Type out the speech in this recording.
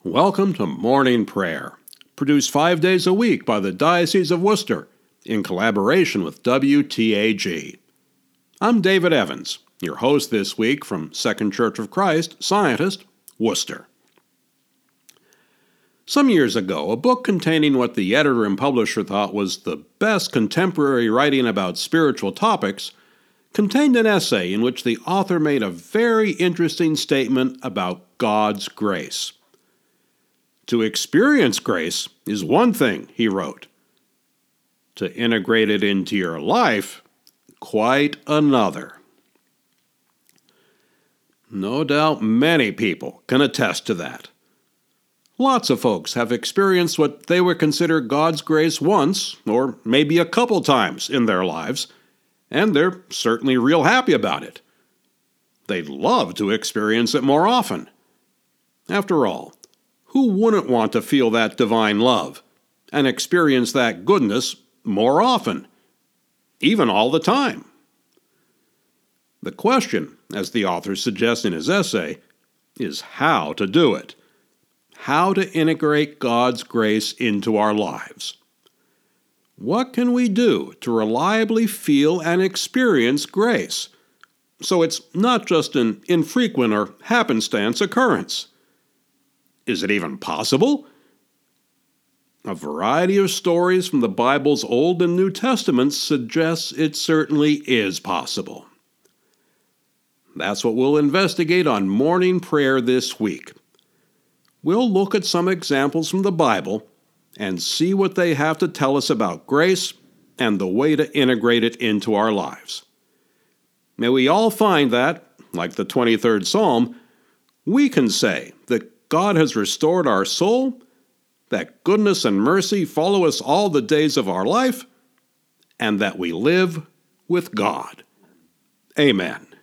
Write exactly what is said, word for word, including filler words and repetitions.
Welcome to Morning Prayer, produced five days a week by the Diocese of Worcester in collaboration with W T A G. I'm David Evans, your host this week from Second Church of Christ, Scientist, Worcester. Some years ago, a book containing what the editor and publisher thought was the best contemporary writing about spiritual topics contained an essay in which the author made a very interesting statement about God's grace. To experience grace is one thing, he wrote. To integrate it into your life, quite another. No doubt many people can attest to that. Lots of folks have experienced what they would consider God's grace once, or maybe a couple times in their lives, and they're certainly real happy about it. They'd love to experience it more often. After all, who wouldn't want to feel that divine love and experience that goodness more often, even all the time? The question, as the author suggests in his essay, is how to do it. How to integrate God's grace into our lives. What can we do to reliably feel and experience grace, so it's not just an infrequent or happenstance occurrence? Is it even possible? A variety of stories from the Bible's Old and New Testaments suggests it certainly is possible. That's what we'll investigate on Morning Prayer this week. We'll look at some examples from the Bible and see what they have to tell us about grace and the way to integrate it into our lives. May we all find that, like the twenty-third Psalm, we can say that God has restored our soul, that goodness and mercy follow us all the days of our life, and that we live with God. Amen.